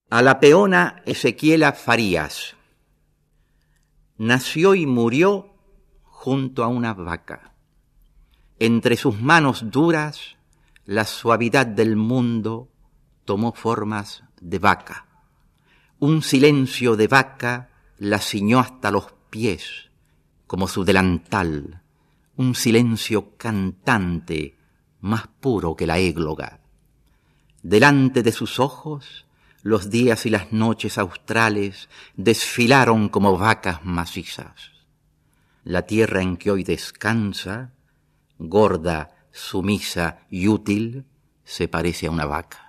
A la peona Ezequiela Farías. Nació y murió junto a una vaca. Entre sus manos duras, la suavidad del mundo tomó formas de vaca. Un silencio de vaca la ciñó hasta los pies, como su delantal, un silencio cantante, más puro que la égloga. Delante de sus ojos, los días y las noches australes desfilaron como vacas macizas. La tierra en que hoy descansa, gorda, sumisa y útil, se parece a una vaca.